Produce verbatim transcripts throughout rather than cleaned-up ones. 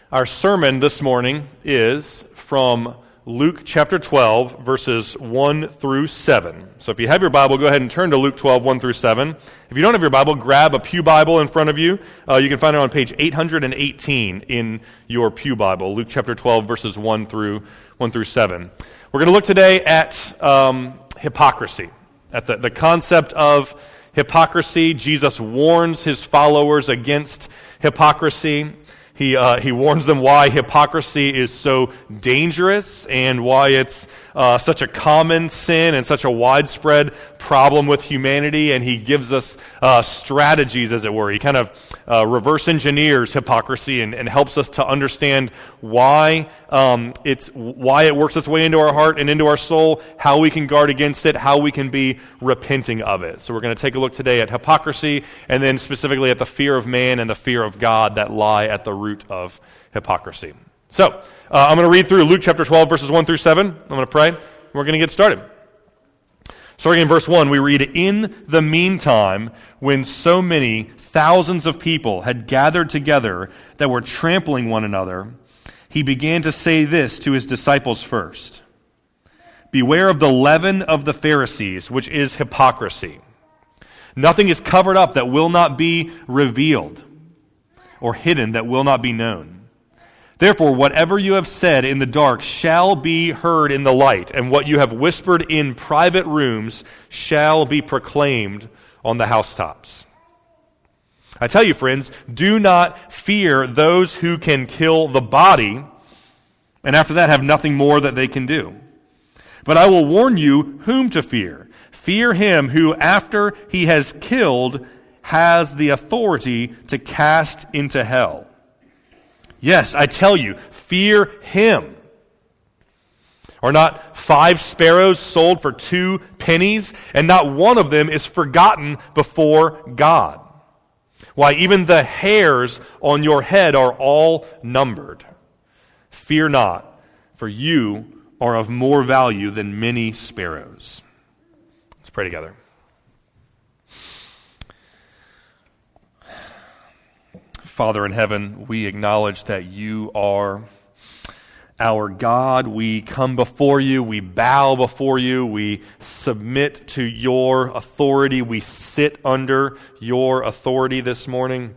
Our sermon this morning is from Luke chapter twelve, verses one through seven. So if you have your Bible, go ahead and turn to Luke twelve, one through seven. If you don't have your Bible, grab a pew Bible in front of you. Uh, you can find it on page eight hundred eighteen in your pew Bible, Luke chapter twelve, verses one through one through seven. We're going to look today at um, hypocrisy, at the, the concept of hypocrisy. Jesus warns his followers against hypocrisy. He uh, he warns them why hypocrisy is so dangerous and why it's uh, such a common sin and such a widespread problem with humanity, and he gives us uh, strategies, as it were. He kind of uh, reverse engineers hypocrisy and, and helps us to understand why um, it's why it works its way into our heart and into our soul, how we can guard against it, how we can be repenting of it. So we're going to take a look today at hypocrisy, and then specifically at the fear of man and the fear of God that lie at the root of hypocrisy. So, uh, I'm going to read through Luke chapter twelve, verses one through seven. I'm going to pray. We're going to get started. Starting in verse one, we read, "In the meantime, when so many thousands of people had gathered together that were trampling one another, he began to say this to his disciples first. Beware of the leaven of the Pharisees, which is hypocrisy. Nothing is covered up that will not be revealed, or hidden that will not be known. Therefore, whatever you have said in the dark shall be heard in the light, and what you have whispered in private rooms shall be proclaimed on the housetops. I tell you, friends, do not fear those who can kill the body, and after that have nothing more that they can do. But I will warn you whom to fear. Fear him who, after he has killed, has the authority to cast into hell. Yes, I tell you, fear him. Are not five sparrows sold for two pennies, and not one of them is forgotten before God? Why, even the hairs on your head are all numbered. Fear not, for you are of more value than many sparrows." Let's pray together. Father in heaven, we acknowledge that you are our God. We come before you, we bow before you, we submit to your authority, we sit under your authority this morning.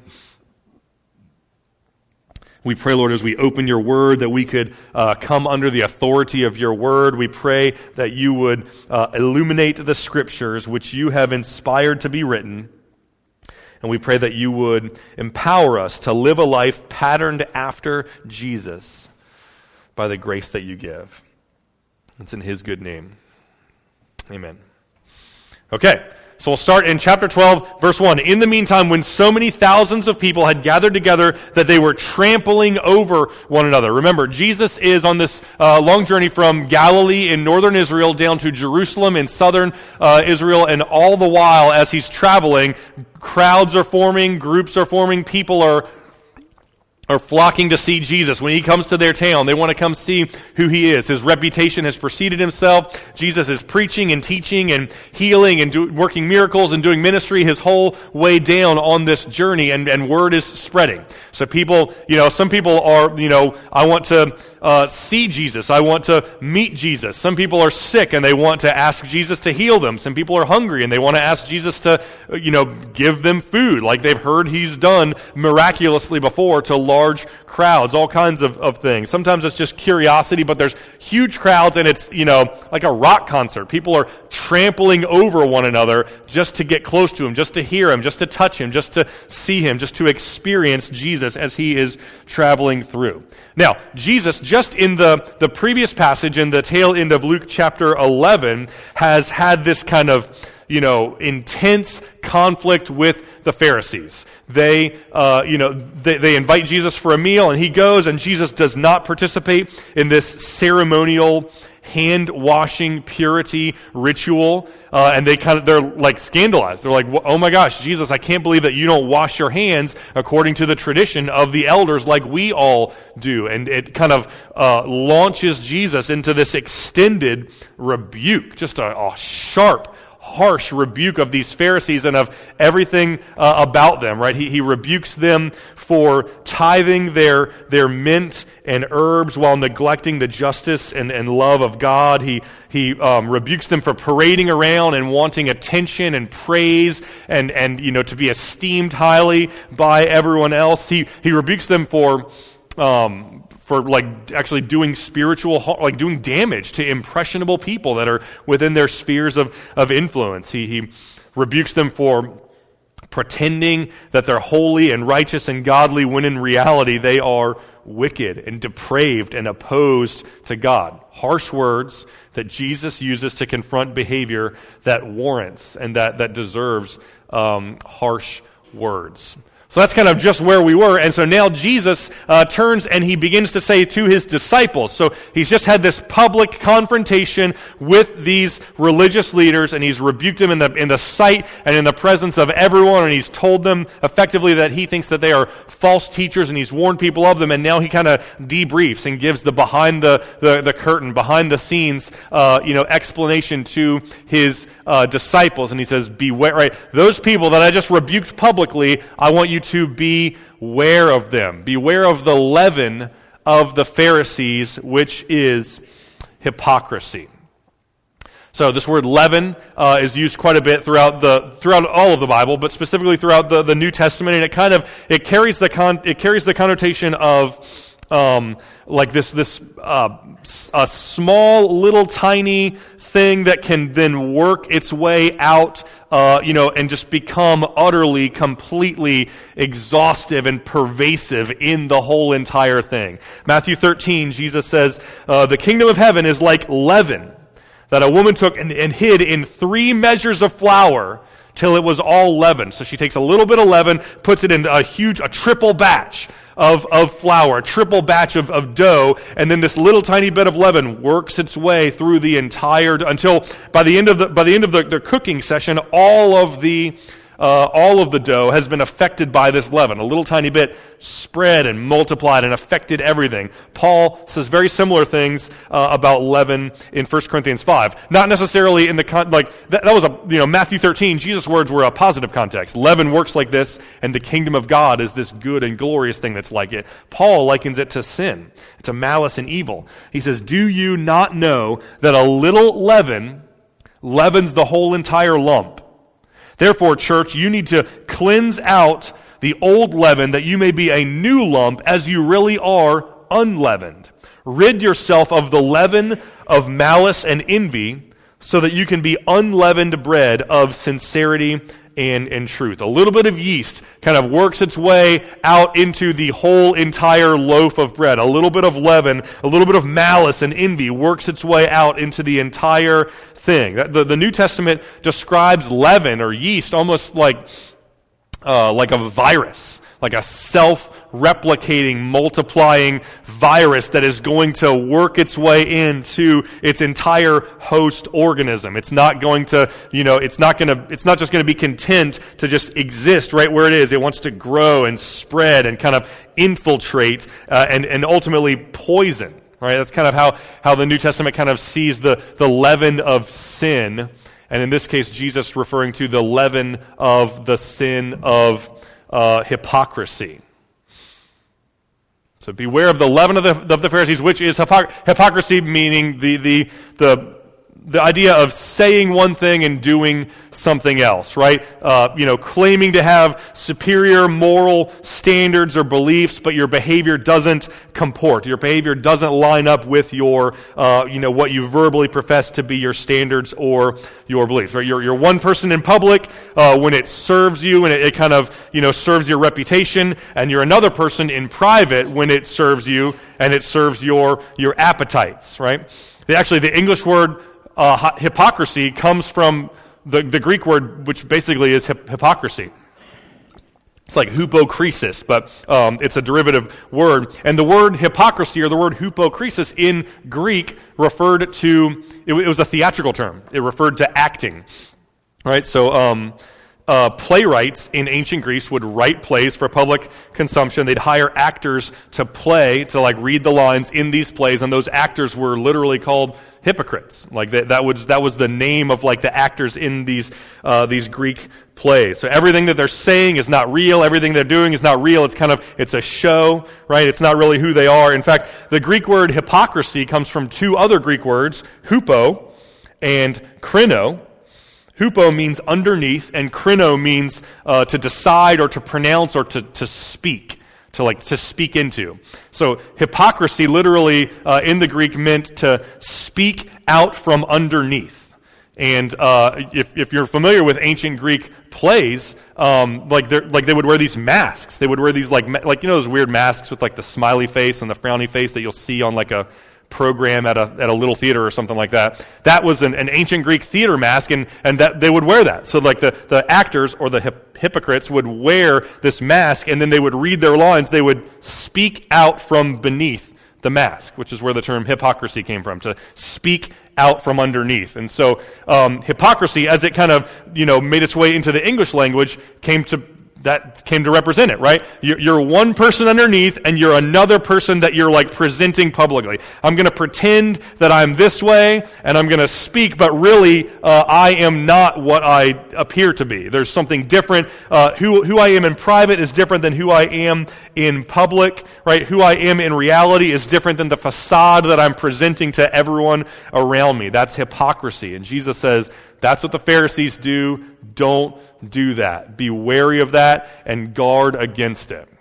We pray, Lord, as we open your word, that we could uh, come under the authority of your word. We pray that you would uh, illuminate the scriptures which you have inspired to be written. And we pray that you would empower us to live a life patterned after Jesus by the grace that you give. It's in his good name. Amen. Okay, so we'll start in chapter twelve, verse one. "In the meantime, when so many thousands of people had gathered together that they were trampling over one another." Remember, Jesus is on this uh, long journey from Galilee in northern Israel down to Jerusalem in southern uh, Israel, and all the while as he's traveling, crowds are forming, groups are forming, people are are flocking to see Jesus. When he comes to their town, they want to come see who he is. His reputation has preceded himself. Jesus is preaching and teaching and healing and do, working miracles and doing ministry his whole way down on this journey, and, and word is spreading. So people, you know, some people are, you know, I want to uh, see Jesus. I want to meet Jesus. Some people are sick and they want to ask Jesus to heal them. Some people are hungry and they want to ask Jesus to, you know, give them food, like they've heard he's done miraculously before to large large crowds, all kinds of, of things. Sometimes it's just curiosity, but there's huge crowds, and it's, you know, like a rock concert. People are trampling over one another just to get close to him, just to hear him, just to touch him, just to see him, just to experience Jesus as he is traveling through. Now, Jesus, just in the, the previous passage, in the tail end of Luke chapter eleven, has had this kind of, you know, intense conflict with the Pharisees. They, uh, you know, they, they invite Jesus for a meal, and he goes, and Jesus does not participate in this ceremonial hand-washing purity ritual, uh, and they kind of, they're like scandalized. They're like, oh my gosh, Jesus, I can't believe that you don't wash your hands according to the tradition of the elders like we all do. And it kind of uh, launches Jesus into this extended rebuke, just a, a sharp, harsh rebuke of these Pharisees and of everything uh, about them, right? He, he rebukes them for tithing their, their mint and herbs while neglecting the justice and, and love of God. He, he um, rebukes them for parading around and wanting attention and praise and, and you know, to be esteemed highly by everyone else. He, he rebukes them for... Um, for like actually doing spiritual, like doing damage to impressionable people that are within their spheres of, of influence. He, he rebukes them for pretending that they're holy and righteous and godly when in reality they are wicked and depraved and opposed to God. Harsh words that Jesus uses to confront behavior that warrants and that, that deserves um, harsh words. So that's kind of just where we were. And so now Jesus uh, turns and he begins to say to his disciples. So he's just had this public confrontation with these religious leaders, and he's rebuked them in the in the sight and in the presence of everyone, and he's told them effectively that he thinks that they are false teachers, and he's warned people of them. And now he kind of debriefs and gives the behind the, the, the curtain, behind the scenes, uh, you know, explanation to his uh, disciples. And he says, beware, right? Those people that I just rebuked publicly, I want you to beware of them. Beware of the leaven of the Pharisees, which is hypocrisy. So this word leaven uh, is used quite a bit throughout the throughout all of the Bible, but specifically throughout the, the New Testament, and it kind of it carries the con, it carries the connotation of um, like this this uh, a small little tiny thing that can then work its way out, uh, you know, and just become utterly, completely exhaustive and pervasive in the whole entire thing. Matthew thirteen, Jesus says, uh, the kingdom of heaven is like leaven that a woman took and, and hid in three measures of flour till it was all leavened. So she takes a little bit of leaven, puts it in a huge, a triple batch of, of flour, a triple batch of, of dough, and then this little tiny bit of leaven works its way through the entire, until by the end of the, by the end of the, the cooking session, all of the Uh, all of the dough has been affected by this leaven. A little tiny bit spread and multiplied and affected everything. Paul says very similar things uh, about leaven in First Corinthians five. Not necessarily in the, con- like, that, that was a, you know, Matthew thirteen, Jesus' words were a positive context. Leaven works like this, and the kingdom of God is this good and glorious thing that's like it. Paul likens it to sin, to malice and evil. He says, do you not know that a little leaven leavens the whole entire lump? Therefore, church, you need to cleanse out the old leaven that you may be a new lump as you really are unleavened. Rid yourself of the leaven of malice and envy so that you can be unleavened bread of sincerity and, and truth. A little bit of yeast kind of works its way out into the whole entire loaf of bread. A little bit of leaven, a little bit of malice and envy works its way out into the entire thing. The, the New Testament describes leaven or yeast almost like uh, like a virus, like a self-replicating, multiplying virus that is going to work its way into its entire host organism. It's not going to, you know, it's not going to, it's not just going to be content to just exist right where it is. It wants to grow and spread and kind of infiltrate uh, and, and ultimately poison. Right, that's kind of how, how the New Testament kind of sees the, the leaven of sin. And in this case, Jesus referring to the leaven of the sin of uh, hypocrisy. So beware of the leaven of the, of the Pharisees, which is hypocr- hypocrisy, meaning the, the, the, the idea of saying one thing and doing something else, right? Uh, you know, claiming to have superior moral standards or beliefs, but your behavior doesn't comport. Your behavior doesn't line up with your, uh, you know, what you verbally profess to be your standards or your beliefs. Right? You're, you're one person in public uh, when it serves you and it, it kind of, you know, serves your reputation, and you're another person in private when it serves you and it serves your your appetites, right? The, actually, the English word Uh, hypocrisy comes from the, the Greek word, which basically is hip- hypocrisy. It's like hypokrisis, but um, it's a derivative word. And the word hypocrisy, or the word hypokrisis in Greek, referred to, it, it was a theatrical term. It referred to acting. Right? So um, uh, playwrights in ancient Greece would write plays for public consumption. They'd hire actors to play, to like read the lines in these plays, and those actors were literally called hypocrites. Like that, that was that was the name of like the actors in these uh, these Greek plays. So everything that they're saying is not real. Everything they're doing is not real. It's kind of it's a show, right? It's not really who they are. In fact, the Greek word hypocrisy comes from two other Greek words, hupo and krino. Hupo means underneath, and krino means uh, to decide or to pronounce or to, to speak, to like to speak into. So hypocrisy literally uh, in the Greek meant to speak out from underneath. And uh, if, if you're familiar with ancient Greek plays, um, like they like they would wear these masks. They would wear these like like you know those weird masks with like the smiley face and the frowny face that you'll see on like a program at a at a little theater or something like that. That was an, an ancient Greek theater mask, and, and that they would wear that. So like the, the actors or the hip, hypocrites would wear this mask, and then they would read their lines. They would speak out from beneath the mask, which is where the term hypocrisy came from, to speak out from underneath. And so um, hypocrisy, as it kind of you know made its way into the English language, came to that came to represent it, right? You're one person underneath, and you're another person that you're like presenting publicly. I'm going to pretend that I'm this way, and I'm going to speak, but really, uh, I am not what I appear to be. There's something different. Uh, who who I am in private is different than who I am in public, right? Who I am in reality is different than the facade that I'm presenting to everyone around me. That's hypocrisy. And Jesus says, that's what the Pharisees do. Don't do that. Be wary of that and guard against it.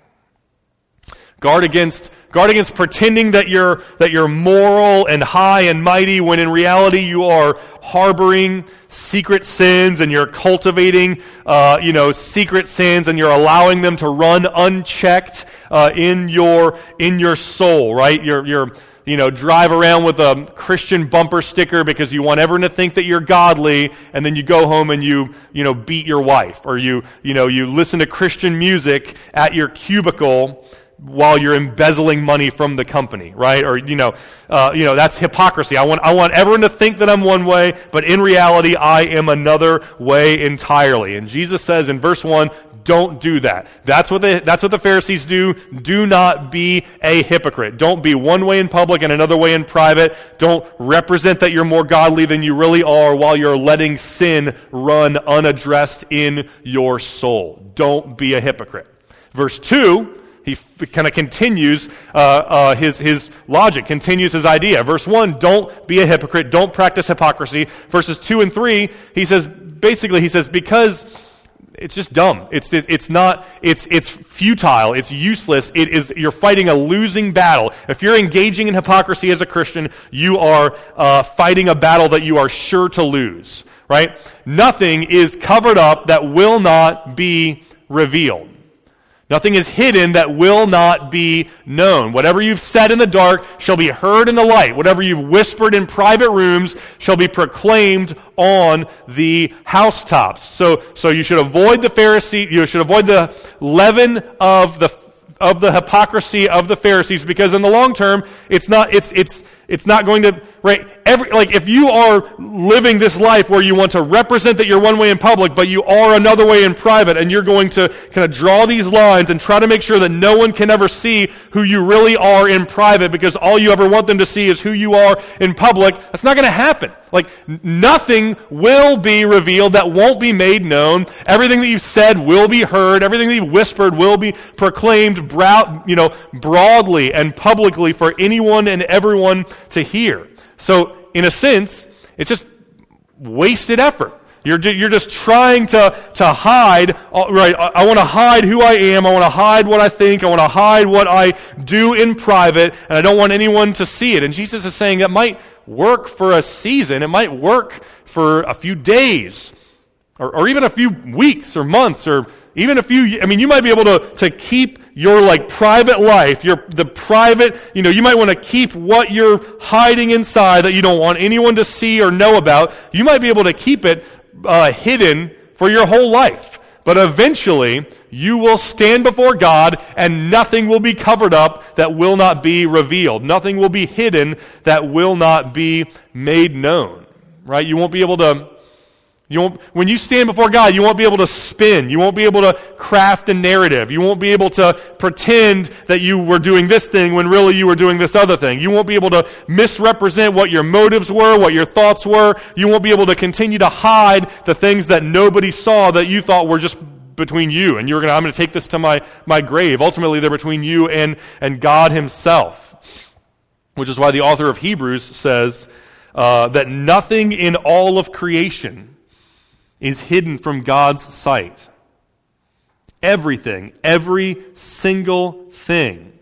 Guard against guard against pretending that you're that you're moral and high and mighty when in reality you are harboring secret sins, and you're cultivating uh, you know secret sins, and you're allowing them to run unchecked uh, in your in your soul. Right? You're you're You know, drive around with a Christian bumper sticker because you want everyone to think that you're godly, and then you go home and you, you know, beat your wife, or you, you know, you listen to Christian music at your cubicle while you're embezzling money from the company, right? Or you know, uh, you know, that's hypocrisy. I want, I want everyone to think that I'm one way, but in reality, I am another way entirely. And Jesus says in verse one, don't do that. That's what the that's what the Pharisees do. Do not be a hypocrite. Don't be one way in public and another way in private. Don't represent that you're more godly than you really are while you're letting sin run unaddressed in your soul. Don't be a hypocrite. Verse two, he f- kind of continues uh, uh, his his logic, continues his idea. Verse one, don't be a hypocrite. Don't practice hypocrisy. Verses two and three, he says basically he says because it's just dumb. It's it, it's not. It's it's futile. It's useless. It is. You're fighting a losing battle. If you're engaging in hypocrisy as a Christian, you are uh, fighting a battle that you are sure to lose. Right? Nothing is covered up that will not be revealed. Nothing is hidden that will not be known. Whatever you've said in the dark shall be heard in the light. Whatever you've whispered in private rooms shall be proclaimed on the housetops. So, so you should avoid the Pharisee. You should avoid the leaven of the of the hypocrisy of the Pharisees, because in the long term, it's not. It's it's it's not going to right. Every like if you are living this life where you want to represent that you're one way in public, but you are another way in private, and you're going to kind of draw these lines and try to make sure that no one can ever see who you really are in private, because all you ever want them to see is who you are in public. That's not going to happen. Like, nothing will be revealed that won't be made known. Everything that you've said will be heard. Everything that you've whispered will be proclaimed broad, you know, broadly and publicly for anyone and everyone to hear. So, in a sense, it's just wasted effort. You're you're just trying to to hide, right? I, I want to hide who I am. I want to hide what I think. I want to hide what I do in private, and I don't want anyone to see it. And Jesus is saying that might work for a season. It might work for a few days, or, or even a few weeks or months, or even a few. I mean, you might be able to to keep your like private life, your the private. You know, you might want to keep what you're hiding inside that you don't want anyone to see or know about. You might be able to keep it Uh, hidden for your whole life. But eventually, you will stand before God, and nothing will be covered up that will not be revealed. Nothing will be hidden that will not be made known. Right? You won't be able to, You won't, when you stand before God, you won't be able to spin. You won't be able to craft a narrative. You won't be able to pretend that you were doing this thing when really you were doing this other thing. You won't be able to misrepresent what your motives were, what your thoughts were. You won't be able to continue to hide the things that nobody saw that you thought were just between you. And you're going to, I'm going to take this to my, my grave. Ultimately, they're between you and, and God himself. Which is why the author of Hebrews says uh, that nothing in all of creation is hidden from God's sight. Everything, every single thing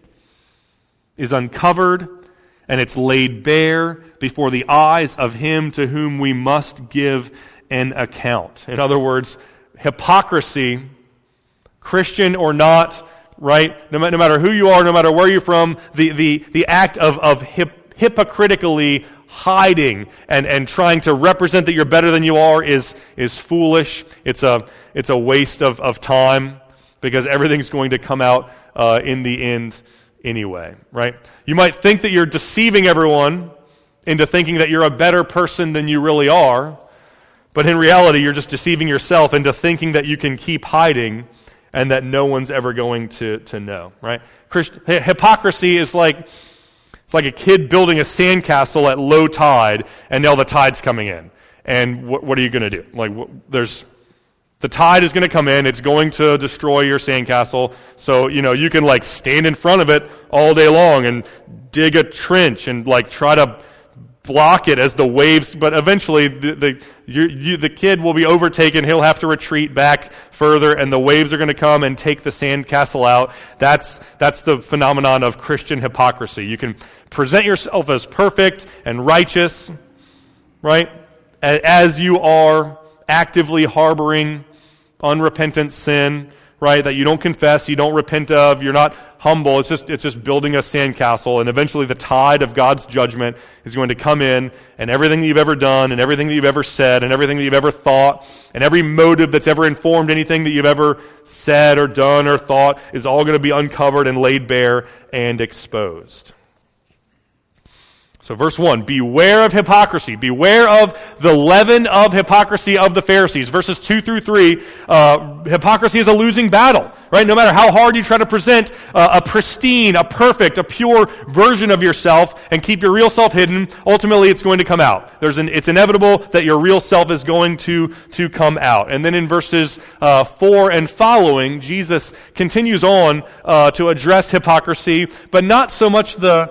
is uncovered and it's laid bare before the eyes of him to whom we must give an account. In other words, hypocrisy, Christian or not, right? No, no matter who you are, no matter where you're from, the, the, the act of, of hip, hypocritically hiding and, and trying to represent that you're better than you are is, is foolish. It's a, it's a waste of, of time because everything's going to come out uh, in the end anyway, right? You might think that you're deceiving everyone into thinking that you're a better person than you really are, but in reality, you're just deceiving yourself into thinking that you can keep hiding and that no one's ever going to, to know, right? Christ- hypocrisy is like It's like a kid building a sandcastle at low tide, and now the tide's coming in. And what, what are you going to do? Like, wh- there's the tide is going to come in. It's going to destroy your sandcastle. So you know you can like stand in front of it all day long and dig a trench and like try to block it as the waves. But eventually, the the you, you, the kid will be overtaken. He'll have to retreat back further, and the waves are going to come and take the sandcastle out. That's that's the phenomenon of Christian hypocrisy. You can present yourself as perfect and righteous, right? As you are actively harboring unrepentant sin, right? That you don't confess, you don't repent of, you're not humble. It's just it's just building a sandcastle, and eventually the tide of God's judgment is going to come in, and everything that you've ever done, and everything that you've ever said, and everything that you've ever thought, and every motive that's ever informed anything that you've ever said or done or thought is all going to be uncovered and laid bare and exposed. So verse one, beware of hypocrisy. Beware of the leaven of hypocrisy of the Pharisees. Verses two through three, uh, hypocrisy is a losing battle, right? No matter how hard you try to present uh, a pristine, a perfect, a pure version of yourself and keep your real self hidden, ultimately it's going to come out. There's an, it's inevitable that your real self is going to, to come out. And then in verses uh, four and following, Jesus continues on uh, to address hypocrisy, but not so much the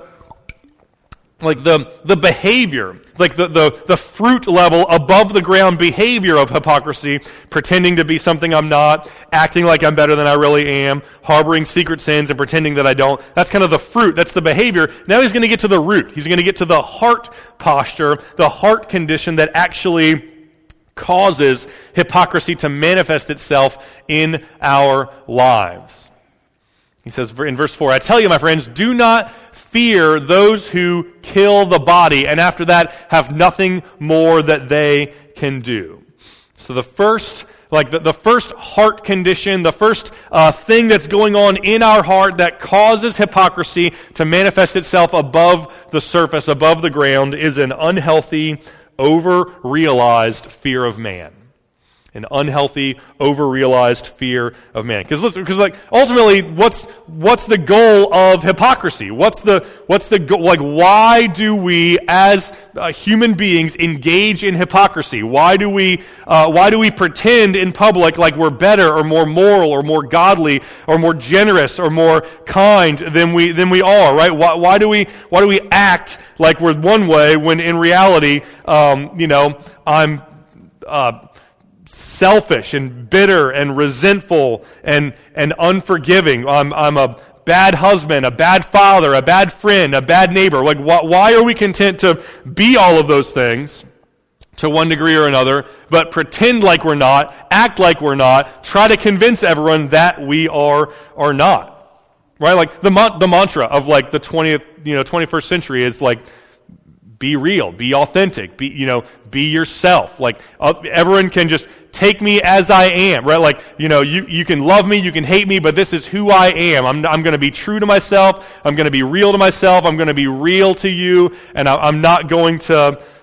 like the the behavior, like the, the, the fruit level, above the ground behavior of hypocrisy, pretending to be something I'm not, acting like I'm better than I really am, harboring secret sins and pretending that I don't. That's kind of the fruit. That's the behavior. Now he's going to get to the root. He's going to get to the heart posture, the heart condition that actually causes hypocrisy to manifest itself in our lives. He says in verse four, I tell you, my friends, do not fear those who kill the body, and after that have nothing more that they can do. So the first, like the, the first heart condition, the first uh, thing that's going on in our heart that causes hypocrisy to manifest itself above the surface, above the ground, is an unhealthy, over-realized fear of man. An unhealthy, over-realized fear of man. Because because like ultimately, what's what's the goal of hypocrisy? What's the what's the go- like? Why do we, as uh, human beings, engage in hypocrisy? Why do we uh, why do we pretend in public like we're better or more moral or more godly or more generous or more kind than we than we are? Right? Why, why do we why do we act like we're one way when in reality, um, you know, I'm. Uh, selfish and bitter and resentful and, and unforgiving. I'm, I'm a bad husband, a bad father, a bad friend, a bad neighbor. Like, wh- why are we content to be all of those things to one degree or another, but pretend like we're not, act like we're not, try to convince everyone that we are or not? Right? Like the mon- the mantra of like the twentieth, you know, twenty-first century is like, be real, be authentic, be, you know, be yourself. Like, uh, everyone can just take me as I am, right? Like, you know, you, you can love me, you can hate me, but this is who I am. I'm, I'm going to be true to myself. I'm going to be real to myself. I'm going to be real to you, and I, I'm not going to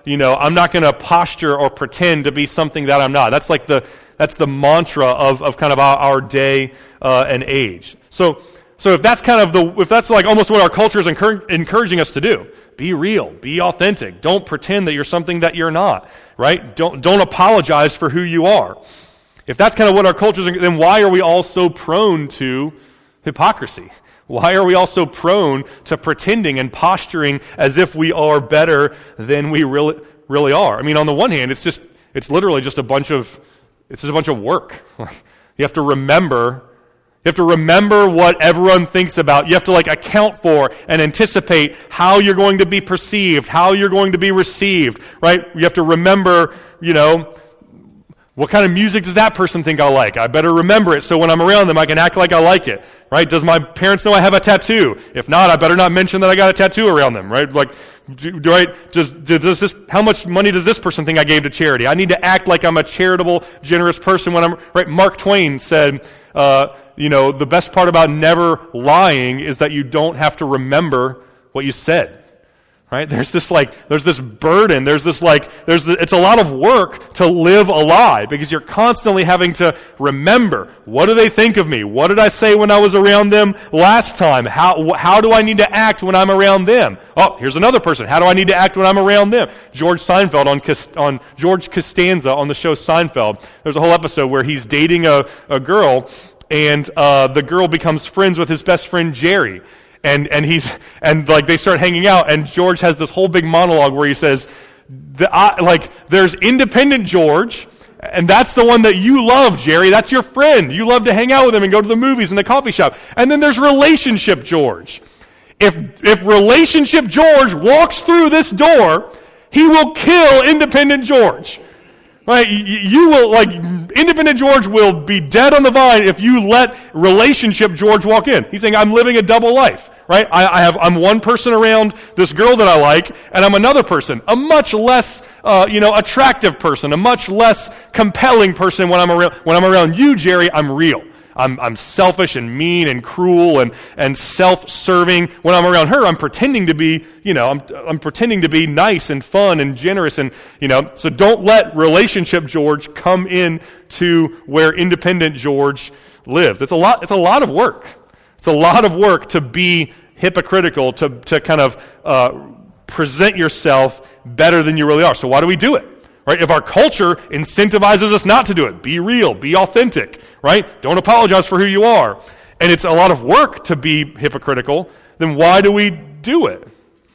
you know, I'm not going to posture or pretend to be something that I'm not. That's like the that's the mantra of, of kind of our, our day uh, and age. So so if that's kind of the if that's like almost what our culture is encourage, encouraging us to do, be real, be authentic. Don't pretend that you're something that you're not, right? Don't don't apologize for who you are. If that's kind of what our culture is, then why are we all so prone to hypocrisy? Why are we all so prone to pretending and posturing as if we are better than we really really are? I mean, on the one hand, it's just it's literally just a bunch of it's just a bunch of work. You have to remember you have to remember what everyone thinks about. You have to like account for and anticipate how you're going to be perceived, how you're going to be received, right? You have to remember, you know, what kind of music does that person think I like? I better remember it so when I'm around them I can act like I like it, right? Does my parents know I have a tattoo? If not, I better not mention that I got a tattoo around them, right? Like, do, do I, does, does this, how much money does this person think I gave to charity? I need to act like I'm a charitable, generous person when I'm, right? Mark Twain said, uh, you know, the best part about never lying is that you don't have to remember what you said. Right? There's this like, there's this burden, there's this like, there's the, it's a lot of work to live a lie because you're constantly having to remember, what do they think of me? What did I say when I was around them last time? How, how do I need to act when I'm around them? Oh, here's another person. How do I need to act when I'm around them? George Seinfeld on, on George Costanza on the show Seinfeld, there's a whole episode where he's dating a, a girl and uh, the girl becomes friends with his best friend Jerry. And and he's and like they start hanging out, and George has this whole big monologue where he says, the, I, like there's independent George, and that's the one that you love, Jerry. That's your friend. You love to hang out with him and go to the movies and the coffee shop. And then there's relationship George. If if relationship George walks through this door, he will kill independent George. Right, you will, like, independent George will be dead on the vine if you let relationship George walk in. He's saying, I'm living a double life, right? I, I have, I'm one person around this girl that I like, and I'm another person, a much less, uh, you know, attractive person, a much less compelling person when I'm around, when I'm around you, Jerry, I'm real. I'm, I'm selfish and mean and cruel and, and self-serving. When I'm around her, I'm pretending to be, you know, I'm, I'm pretending to be nice and fun and generous and, you know, so don't let relationship George come in to where independent George lives. It's a lot, it's a lot of work. It's a lot of work to be hypocritical, to, to kind of uh, present yourself better than you really are. So why do we do it? Right? If our culture incentivizes us not to do it, be real, be authentic, right? Don't apologize for who you are. And it's a lot of work to be hypocritical, then why do we do it?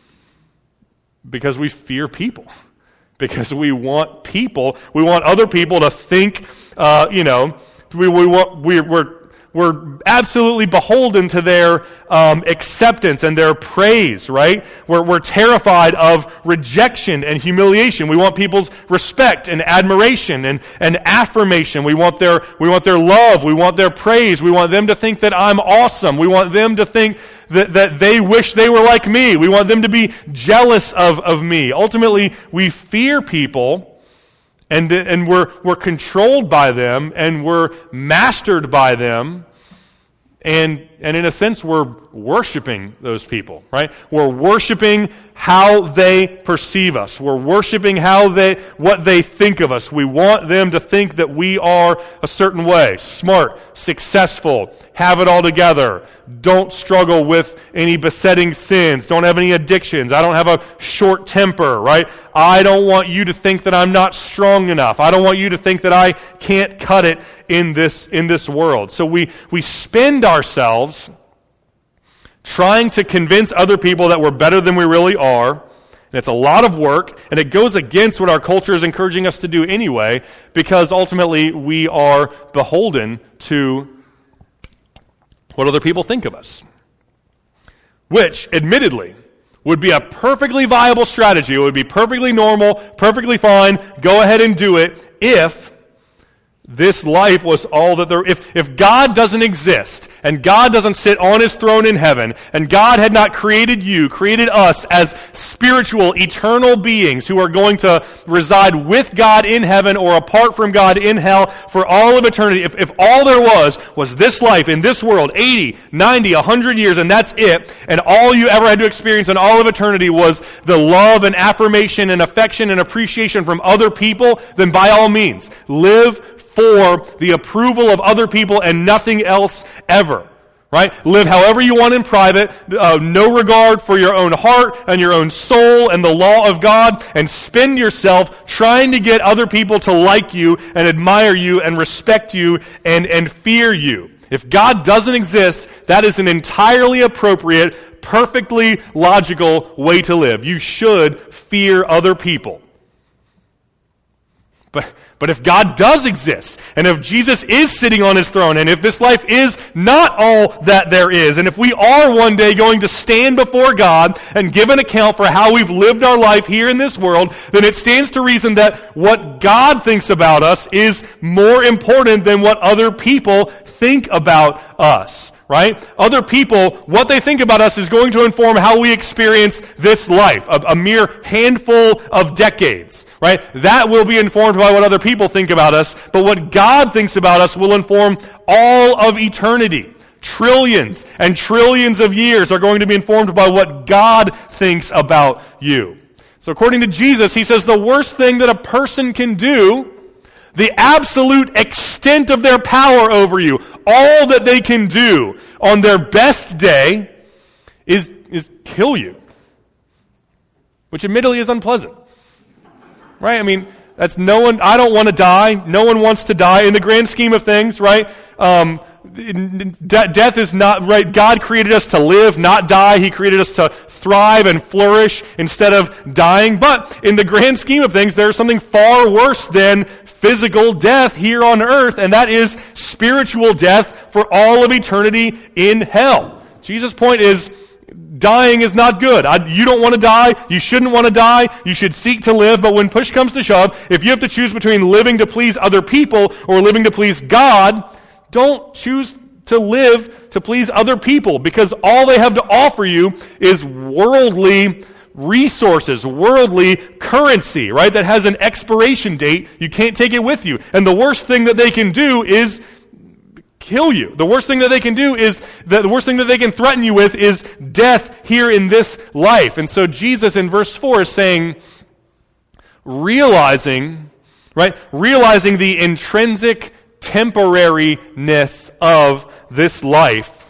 Because we fear people. Because we want people, we want other people to think, uh, you know, we, we want, we, we're We're absolutely beholden to their um, acceptance and their praise, right? We're, we're terrified of rejection and humiliation. We want people's respect and admiration and, and affirmation. We want their we want their love. We want their praise. We want them to think that I'm awesome. We want them to think that, that they wish they were like me. We want them to be jealous of, of me. Ultimately, we fear people. And and we're we're controlled by them, and we're mastered by them, and and in a sense we're worshiping those people, right? We're worshiping how they perceive us. We're worshiping how they what they think of us. We want them to think that we are a certain way, smart, successful, have it all together, don't struggle with any besetting sins, don't have any addictions, I don't have a short temper, right? I don't want you to think that I'm not strong enough. I don't want you to think that I can't cut it in this in this world. So we we spend ourselves trying to convince other people that we're better than we really are. And it's a lot of work, and it goes against what our culture is encouraging us to do anyway, because ultimately we are beholden to what other people think of us. Which, admittedly, would be a perfectly viable strategy. It would be perfectly normal, perfectly fine, go ahead and do it, if this life was all that there... If, if God doesn't exist, and God doesn't sit on his throne in heaven, and God had not created you, created us as spiritual, eternal beings who are going to reside with God in heaven or apart from God in hell for all of eternity, if, if all there was was this life in this world, eighty, ninety, one hundred years, and that's it, and all you ever had to experience in all of eternity was the love and affirmation and affection and appreciation from other people, then by all means, live for the approval of other people and nothing else ever, right? Live however you want in private, uh, no regard for your own heart and your own soul and the law of God, and spend yourself trying to get other people to like you and admire you and respect you and, and fear you. If God doesn't exist, that is an entirely appropriate, perfectly logical way to live. You should fear other people. But But if God does exist, and if Jesus is sitting on his throne, and if this life is not all that there is, and if we are one day going to stand before God and give an account for how we've lived our life here in this world, then it stands to reason that what God thinks about us is more important than what other people think about us. Right? Other people, what they think about us is going to inform how we experience this life, a, a mere handful of decades. Right? That will be informed by what other people think about us, but what God thinks about us will inform all of eternity. Trillions and trillions of years are going to be informed by what God thinks about you. So according to Jesus, he says the worst thing that a person can do, the absolute extent of their power over you, all that they can do on their best day is, is kill you. Which admittedly is unpleasant. Right? I mean, that's no one, I don't want to die. No one wants to die in the grand scheme of things, right? Um, de- death is not, right? God created us to live, not die. He created us to thrive and flourish instead of dying. But in the grand scheme of things, there's something far worse than physical death here on earth, and that is spiritual death for all of eternity in hell. Jesus' point is, dying is not good. I, you don't want to die. You shouldn't want to die. You should seek to live. But when push comes to shove, if you have to choose between living to please other people or living to please God, don't choose to live to please other people, because all they have to offer you is worldly resources, worldly currency, right, that has an expiration date. You can't take it with you. And the worst thing that they can do is kill you. The worst thing that they can do is, the worst thing that they can threaten you with is death here in this life. And so Jesus in verse four is saying, realizing, right, realizing the intrinsic temporariness of this life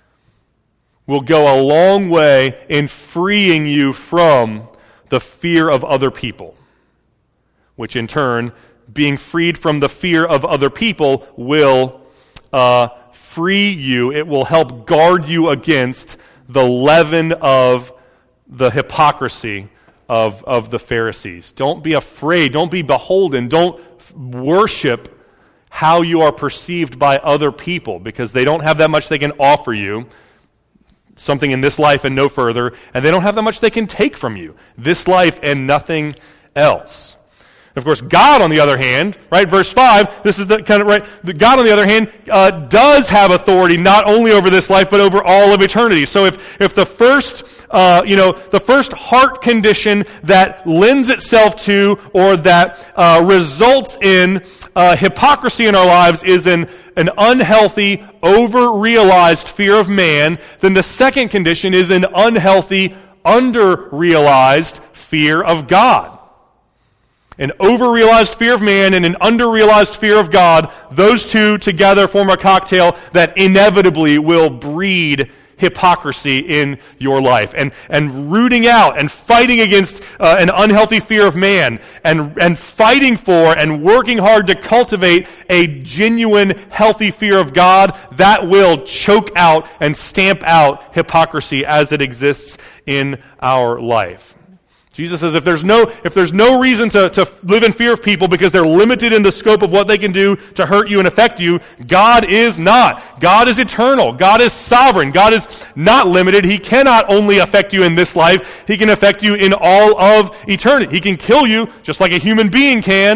will go a long way in freeing you from the fear of other people, which in turn, being freed from the fear of other people will uh, free you. It will help guard you against the leaven of the hypocrisy of, of the Pharisees. Don't be afraid. Don't be beholden. Don't worship how you are perceived by other people, because they don't have that much they can offer you, something in this life and no further, and they don't have that much they can take from you, this life and nothing else. Of course, God, on the other hand, right, verse five, this is the kind of, right, God, on the other hand, uh, does have authority not only over this life, but over all of eternity. So if, if the first, uh, you know, the first heart condition that lends itself to, or that uh, results in uh, hypocrisy in our lives is an, an unhealthy, over-realized fear of man, then the second condition is an unhealthy, under-realized fear of God. An over-realized fear of man and an under-realized fear of God, those two together form a cocktail that inevitably will breed hypocrisy in your life. And and rooting out and fighting against uh, an unhealthy fear of man, and, and fighting for and working hard to cultivate a genuine, healthy fear of God, that will choke out and stamp out hypocrisy as it exists in our life. Jesus says if there's no if there's no reason to, to live in fear of people because they're limited in the scope of what they can do to hurt you and affect you, God is not. God is eternal. God is sovereign. God is not limited. He cannot only affect you in this life. He can affect you in all of eternity. He can kill you just like a human being can,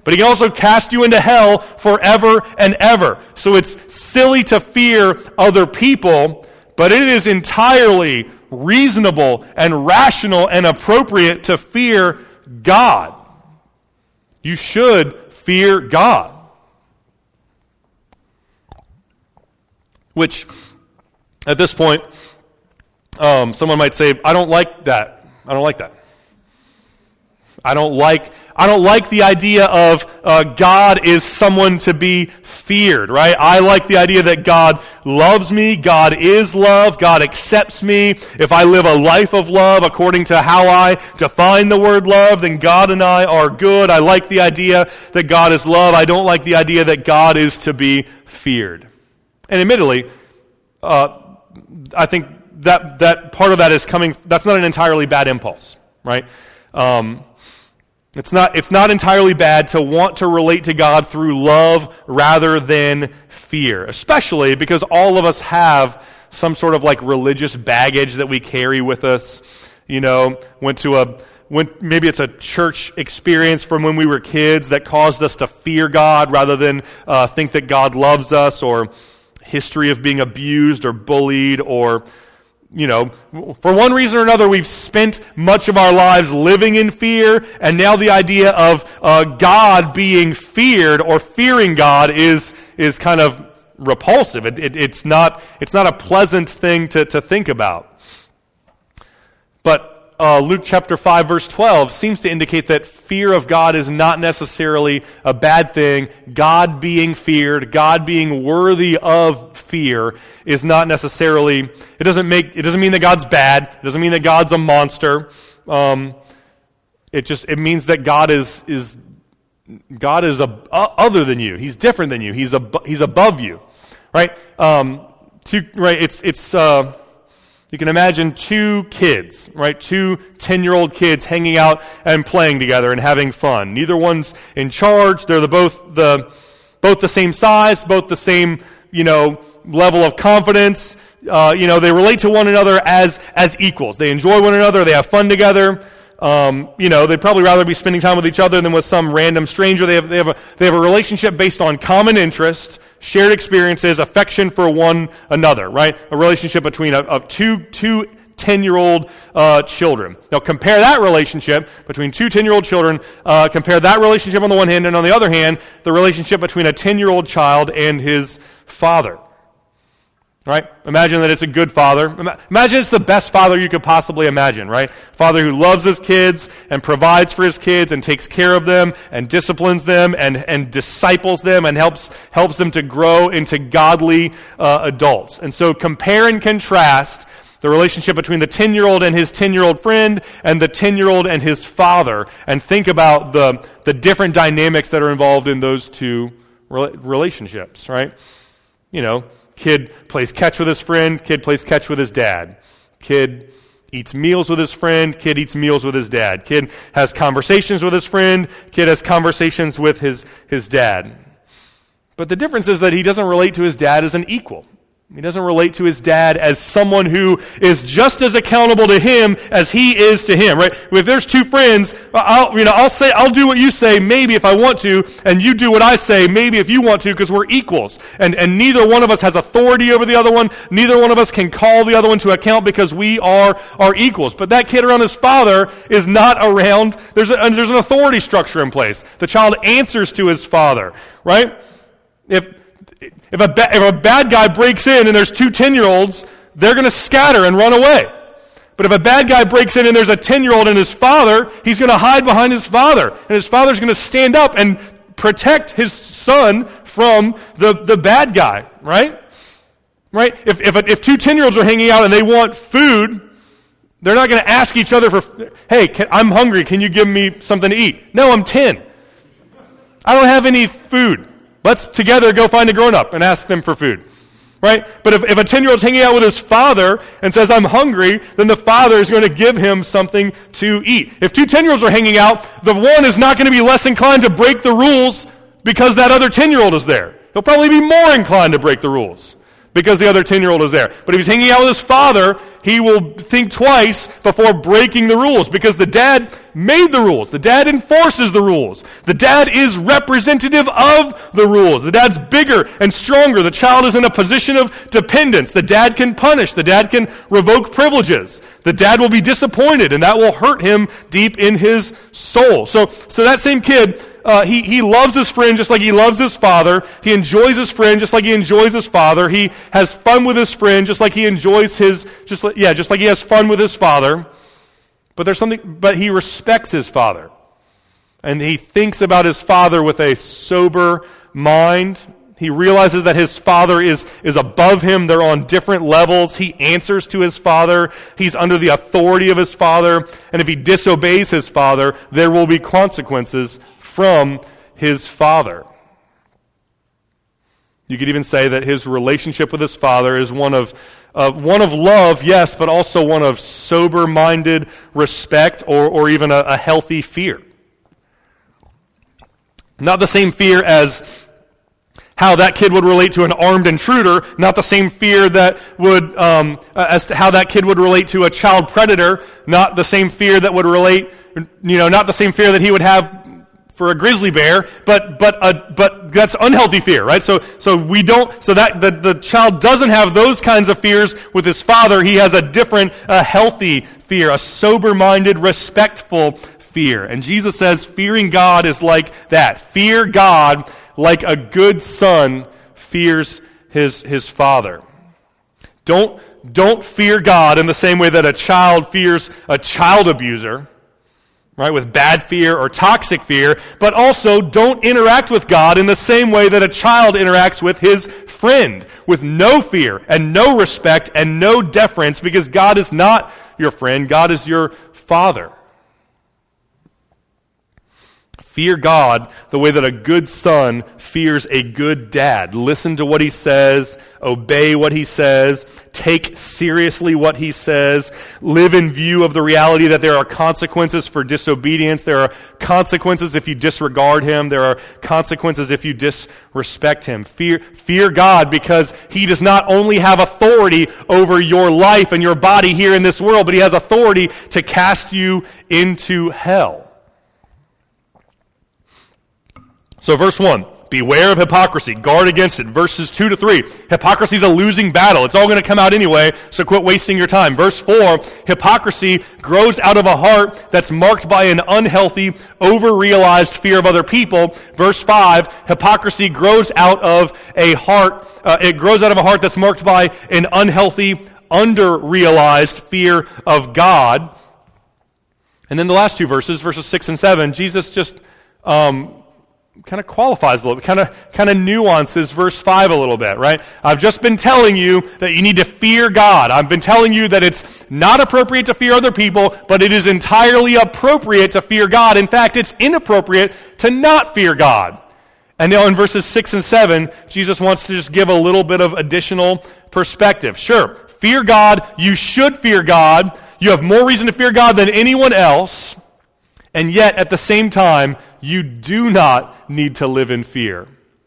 but he can also cast you into hell forever and ever. So it's silly to fear other people, but it is entirely reasonable and rational and appropriate to fear God. You should fear God. Which, at this point, um, someone might say, I don't like that. I don't like that. I don't like I don't like the idea of uh, God is someone to be feared, right? I like the idea that God loves me, God is love, God accepts me. If I live a life of love according to how I define the word love, then God and I are good. I like the idea that God is love. I don't like the idea that God is to be feared. And admittedly, uh, I think that that part of that is coming, that's not an entirely bad impulse, right? Um, It's not, it's not entirely bad to want to relate to God through love rather than fear, especially because all of us have some sort of like religious baggage that we carry with us. You know, went to a, went, maybe it's a church experience from when we were kids that caused us to fear God rather than uh, think that God loves us, or history of being abused or bullied, or you know, for one reason or another, we've spent much of our lives living in fear, and now the idea of uh, God being feared or fearing God is is kind of repulsive. It, it, it's not it's not a pleasant thing to, to think about. But uh, Luke chapter five, verse twelve seems to indicate that fear of God is not necessarily a bad thing. God being feared, God being worthy of fear is not necessarily, it doesn't make, it doesn't mean that God's bad. It doesn't mean that God's a monster. Um, it just, it means that God is, is, God is a, uh, other than you. He's different than you. He's ab- he's above you, right? Um, two, right, it's, it's, uh, you can imagine two kids, right? Two ten-year-old kids hanging out and playing together and having fun. Neither one's in charge. They're the both the both the same size, both the same, you know, level of confidence. Uh, you know, they relate to one another as as equals. They enjoy one another. They have fun together. Um, you know, they'd probably rather be spending time with each other than with some random stranger. They have they have a they have a relationship based on common interest, shared experiences, affection for one another, right? A relationship between a, a two two ten-year-old uh, children. Now compare that relationship between two ten-year-old children, uh, compare that relationship on the one hand, and on the other hand, the relationship between a ten-year-old child and his father. Right? Imagine that it's a good father. Imagine it's the best father you could possibly imagine, right? Father who loves his kids and provides for his kids and takes care of them and disciplines them and, and disciples them and helps helps them to grow into godly uh, adults. And so compare and contrast the relationship between the ten-year-old and his ten-year-old friend and the ten-year-old and his father, and think about the, the different dynamics that are involved in those two relationships, right? You know, kid plays catch with his friend, kid plays catch with his dad. Kid eats meals with his friend, kid eats meals with his dad. Kid has conversations with his friend, kid has conversations with his, his dad. But the difference is that he doesn't relate to his dad as an equal. He doesn't relate to his dad as someone who is just as accountable to him as he is to him, right? If there's two friends, I'll, you know, I'll say, I'll do what you say, maybe if I want to, and you do what I say, maybe if you want to, because we're equals. And, and neither one of us has authority over the other one. Neither one of us can call the other one to account because we are, are equals. But that kid around his father is not around. There's, a, there's an authority structure in place. The child answers to his father, right? If If a, ba- if a bad guy breaks in and there's two ten-year-olds, they're going to scatter and run away. But if a bad guy breaks in and there's a ten-year-old and his father, he's going to hide behind his father. And his father's going to stand up and protect his son from the, the bad guy, right? Right? If if, a, if two ten-year-olds are hanging out and they want food, they're not going to ask each other for, hey, can, I'm hungry, can you give me something to eat? No, I'm ten. I don't have any food. Let's together go find a grown-up and ask them for food, right? But if, if a ten-year-old's hanging out with his father and says, I'm hungry, then the father is going to give him something to eat. If two ten-year-olds are hanging out, the one is not going to be less inclined to break the rules because that other ten-year-old is there. He'll probably be more inclined to break the rules because the other ten-year-old is there. But if he's hanging out with his father, he will think twice before breaking the rules, because the dad made the rules. The dad enforces the rules. The dad is representative of the rules. The dad's bigger and stronger. The child is in a position of dependence. The dad can punish. The dad can revoke privileges. The dad will be disappointed, and that will hurt him deep in his soul. So, so that same kid, Uh, he, he loves his friend just like he loves his father. He enjoys his friend just like he enjoys his father. He has fun with his friend just like he enjoys his, just like, yeah, just like he has fun with his father. But there's something, but he respects his father. And he thinks about his father with a sober mind. He realizes that his father is, is above him. They're on different levels. He answers to his father. He's under the authority of his father. And if he disobeys his father, there will be consequences from his father. You could even say that his relationship with his father is one of uh, one of love, yes, but also one of sober-minded respect, or, or even a, a healthy fear. Not the same fear as how that kid would relate to an armed intruder, not the same fear that would, um, as to how that kid would relate to a child predator, not the same fear that would relate, you know, not the same fear that he would have for a grizzly bear, but but uh, but that's unhealthy fear, right? So so we don't so that the, the child doesn't have those kinds of fears with his father. He has a different, a healthy fear, a sober-minded, respectful fear. And Jesus says, fearing God is like that. Fear God like a good son fears his his father. Don't don't fear God in the same way that a child fears a child abuser, right, with bad fear or toxic fear, but also don't interact with God in the same way that a child interacts with his friend, with no fear and no respect and no deference, because God is not your friend, God is your father. Fear God the way that a good son fears a good dad. Listen to what he says, obey what he says, take seriously what he says, live in view of the reality that there are consequences for disobedience, there are consequences if you disregard him, there are consequences if you disrespect him. Fear, fear God because he does not only have authority over your life and your body here in this world, but he has authority to cast you into hell. So verse one, beware of hypocrisy, guard against it. Verses two to three, hypocrisy is a losing battle. It's all going to come out anyway, so quit wasting your time. Verse four, hypocrisy grows out of a heart that's marked by an unhealthy, over-realized fear of other people. Verse five, hypocrisy grows out of a heart, uh, it grows out of a heart that's marked by an unhealthy, under-realized fear of God. And then the last two verses, verses six and seven, Jesus just um, kind of qualifies a little bit, kind of kind of nuances verse five a little bit, right? I've just been telling you that you need to fear God. I've been telling you that it's not appropriate to fear other people, but it is entirely appropriate to fear God. In fact, it's inappropriate to not fear God. And now in verses six and seven, Jesus wants to just give a little bit of additional perspective. Sure, fear God. You should fear God. You have more reason to fear God than anyone else. And yet, at the same time, you do not need to live in fear.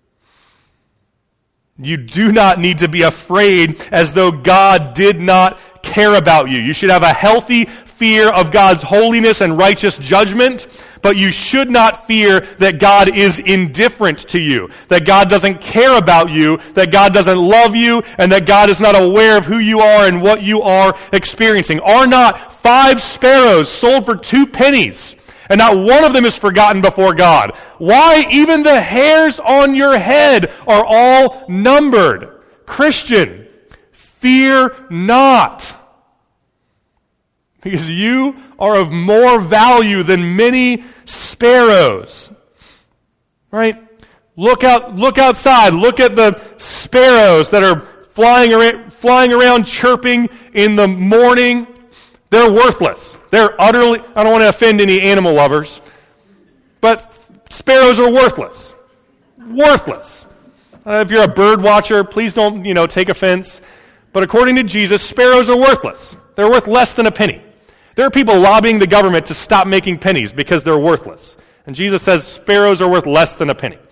You do not need to be afraid as though God did not care about you. You should have a healthy fear of God's holiness and righteous judgment, but you should not fear that God is indifferent to you, that God doesn't care about you, that God doesn't love you, and that God is not aware of who you are and what you are experiencing. Are not five sparrows sold for two pennies? And not one of them is forgotten before God. Why? Even the hairs on your head are all numbered. Christian, fear not. Because you are of more value than many sparrows. Right? Look out, look outside. Look at the sparrows that are flying around, flying around chirping in the morning. They're worthless. They're utterly, I don't want to offend any animal lovers, but sparrows are worthless. Worthless. Uh, if you're a bird watcher, please don't, you know, take offense. But according to Jesus, sparrows are worthless. They're worth less than a penny. There are people lobbying the government to stop making pennies because they're worthless. And Jesus says sparrows are worth less than a penny.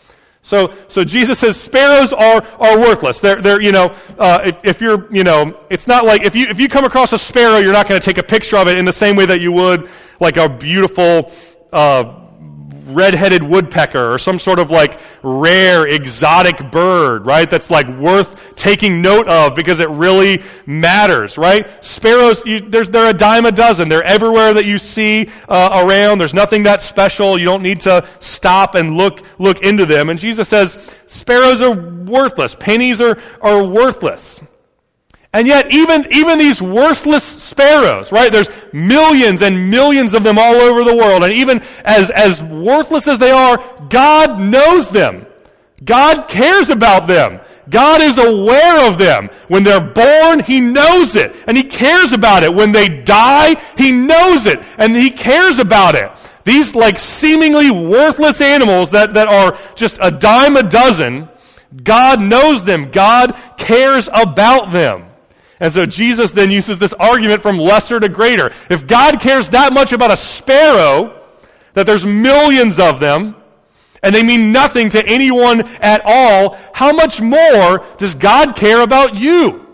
So, so Jesus says sparrows are, are worthless. They're, they're, you know, uh, if, if you're, you know, it's not like, if you, if you come across a sparrow, you're not going to take a picture of it in the same way that you would like a beautiful, uh, red-headed woodpecker or some sort of like rare exotic bird, right? That's like worth taking note of because it really matters, right? Sparrows, you, there's, they're a dime a dozen. They're everywhere that you see uh, around. There's nothing that special. You don't need to stop and look look into them. And Jesus says sparrows are worthless. Pennies are, are worthless. And yet, even, even these worthless sparrows, right? There's millions and millions of them all over the world. And even as, as worthless as they are, God knows them. God cares about them. God is aware of them. When they're born, He knows it. And He cares about it. When they die, He knows it. And He cares about it. These like seemingly worthless animals that, that are just a dime a dozen, God knows them. God cares about them. And so Jesus then uses this argument from lesser to greater. If God cares that much about a sparrow, that there's millions of them, and they mean nothing to anyone at all, how much more does God care about you,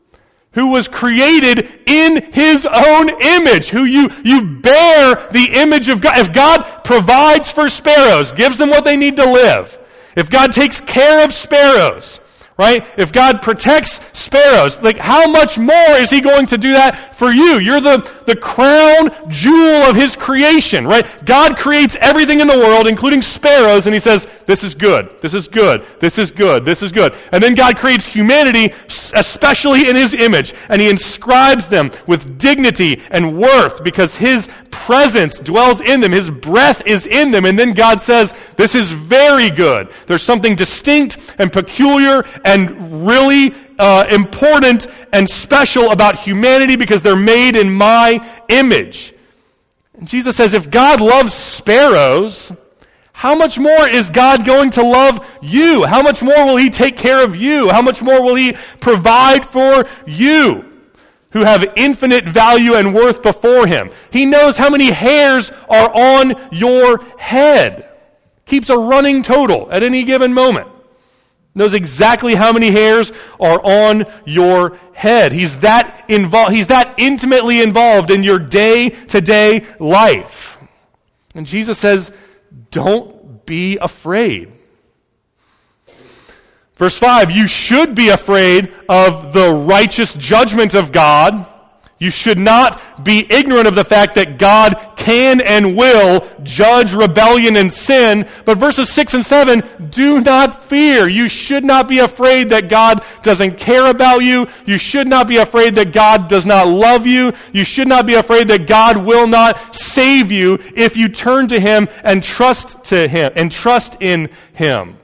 who was created in His own image, who you, you bear the image of God? If God provides for sparrows, gives them what they need to live, if God takes care of sparrows, right? If God protects sparrows, like how much more is He going to do that for you? You're the, the crown jewel of His creation, right? God creates everything in the world, including sparrows, and He says, this is good, this is good, this is good, this is good. And then God creates humanity, especially in His image, and He inscribes them with dignity and worth because His presence dwells in them, His breath is in them, and then God says, this is very good. There's something distinct and peculiar and really uh, important and special about humanity because they're made in my image. And Jesus says, if God loves sparrows, how much more is God going to love you? How much more will He take care of you? How much more will He provide for you, who have infinite value and worth before Him? He knows how many hairs are on your head. Keeps a running total at any given moment. Knows exactly how many hairs are on your head. He's that involved. He's that intimately involved in your day-to-day life. And Jesus says, don't be afraid. Verse five, you should be afraid of the righteous judgment of God. You should not be ignorant of the fact that God can and will judge rebellion and sin. But verses six and seven, do not fear. You should not be afraid that God doesn't care about you. You should not be afraid that God does not love you. You should not be afraid that God will not save you if you turn to Him and trust to Him and trust in Him.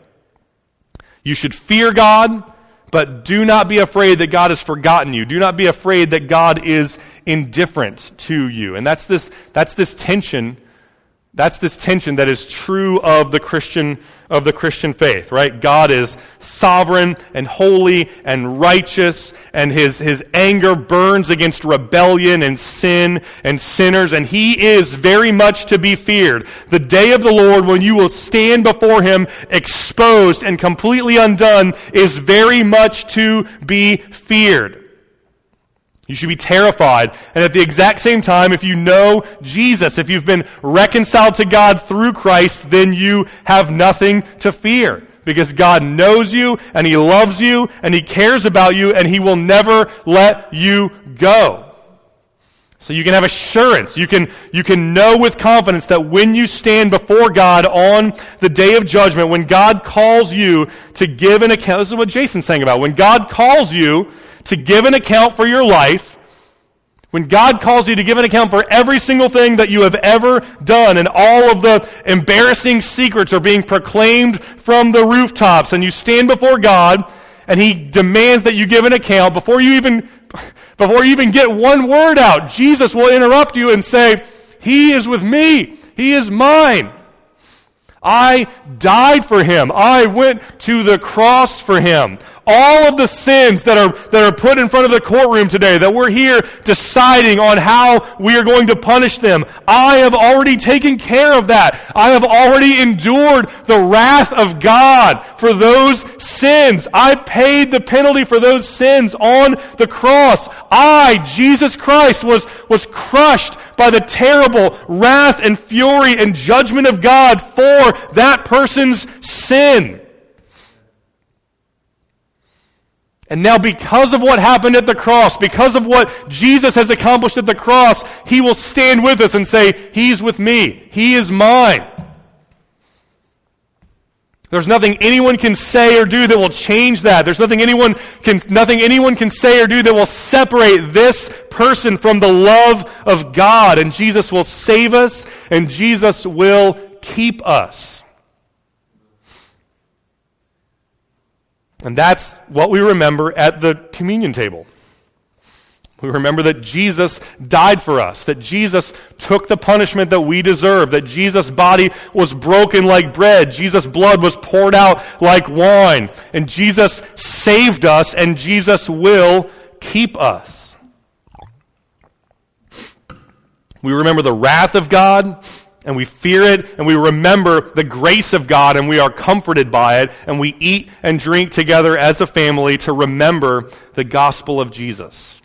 You should fear God, but do not be afraid that God has forgotten you. Do not be afraid that God is indifferent to you. And that's this, that's this tension, that's this tension that is true of the Christian, of the Christian faith, right? God is sovereign and holy and righteous, and his, his anger burns against rebellion and sin and sinners, and He is very much to be feared. The day of the Lord, when you will stand before Him exposed and completely undone, is very much to be feared. You should be terrified. And at the exact same time, if you know Jesus, if you've been reconciled to God through Christ, then you have nothing to fear. Because God knows you, and He loves you, and He cares about you, and He will never let you go. So you can have assurance. You can, you can know with confidence that when you stand before God on the day of judgment, when God calls you to give an account, this is what Jason's saying about, when God calls you to give an account for your life, when God calls you to give an account for every single thing that you have ever done, and all of the embarrassing secrets are being proclaimed from the rooftops, and you stand before God, and He demands that you give an account, before you even, before you even get one word out, Jesus will interrupt you and say, He is with me. He is mine. I died for Him. I went to the cross for Him. All of the sins that are, that are put in front of the courtroom today, that we're here deciding on how we are going to punish them, I have already taken care of that. I have already endured the wrath of God for those sins. I paid the penalty for those sins on the cross. I, Jesus Christ, was, was crushed by the terrible wrath and fury and judgment of God for that person's sin. And now because of what happened at the cross, because of what Jesus has accomplished at the cross, he will stand with us and say, he's with me. He is mine. There's nothing anyone can say or do that will change that. There's nothing anyone can nothing anyone can say or do that will separate this person from the love of God. And Jesus will save us, and Jesus will keep us. And that's what we remember at the communion table. We remember that Jesus died for us, that Jesus took the punishment that we deserve, that Jesus' body was broken like bread, Jesus' blood was poured out like wine, and Jesus saved us, and Jesus will keep us. We remember the wrath of God, and we fear it, and we remember the grace of God, and we are comforted by it, and we eat and drink together as a family to remember the gospel of Jesus.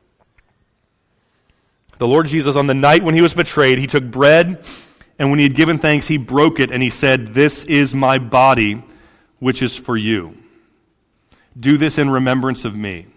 The Lord Jesus, on the night when he was betrayed, he took bread, and when he had given thanks, he broke it, and he said, "This is my body, which is for you. Do this in remembrance of me."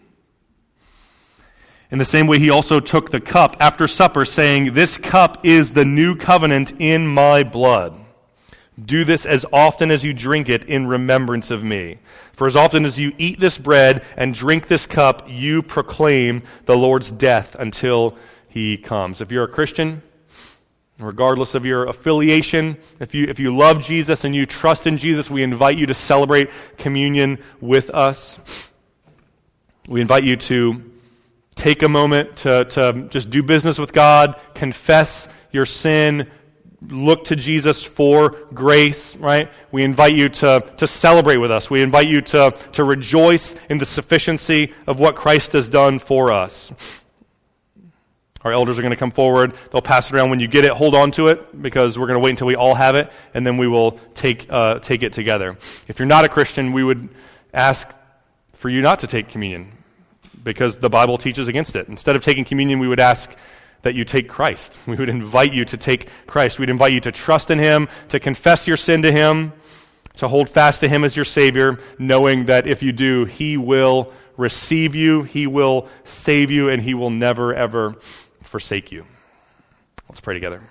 In the same way, he also took the cup after supper, saying, "This cup is the new covenant in my blood. Do this as often as you drink it in remembrance of me. For as often as you eat this bread and drink this cup, you proclaim the Lord's death until he comes." If you're a Christian, regardless of your affiliation, if you if you love Jesus and you trust in Jesus, we invite you to celebrate communion with us. We invite you to take a moment to, to just do business with God, confess your sin, look to Jesus for grace, right? We invite you to, to celebrate with us. We invite you to, to rejoice in the sufficiency of what Christ has done for us. Our elders are going to come forward. They'll pass it around. When you get it, hold on to it, because we're going to wait until we all have it, and then we will take uh, take it together. If you're not a Christian, we would ask for you not to take communion, because the Bible teaches against it. Instead of taking communion, we would ask that you take Christ. We would invite you to take Christ. We'd invite you to trust in him, to confess your sin to him, to hold fast to him as your Savior, knowing that if you do, he will receive you, he will save you, and he will never, ever forsake you. Let's pray together.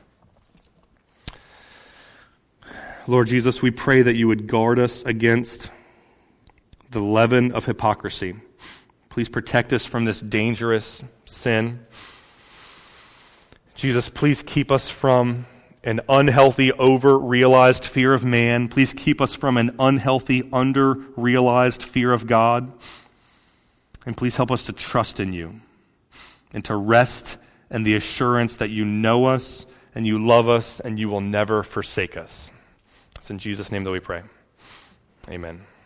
Lord Jesus, we pray that you would guard us against the leaven of hypocrisy. Please protect us from this dangerous sin. Jesus, please keep us from an unhealthy, over-realized fear of man. Please keep us from an unhealthy, under-realized fear of God. And please help us to trust in you and to rest in the assurance that you know us and you love us and you will never forsake us. It's in Jesus' name that we pray. Amen.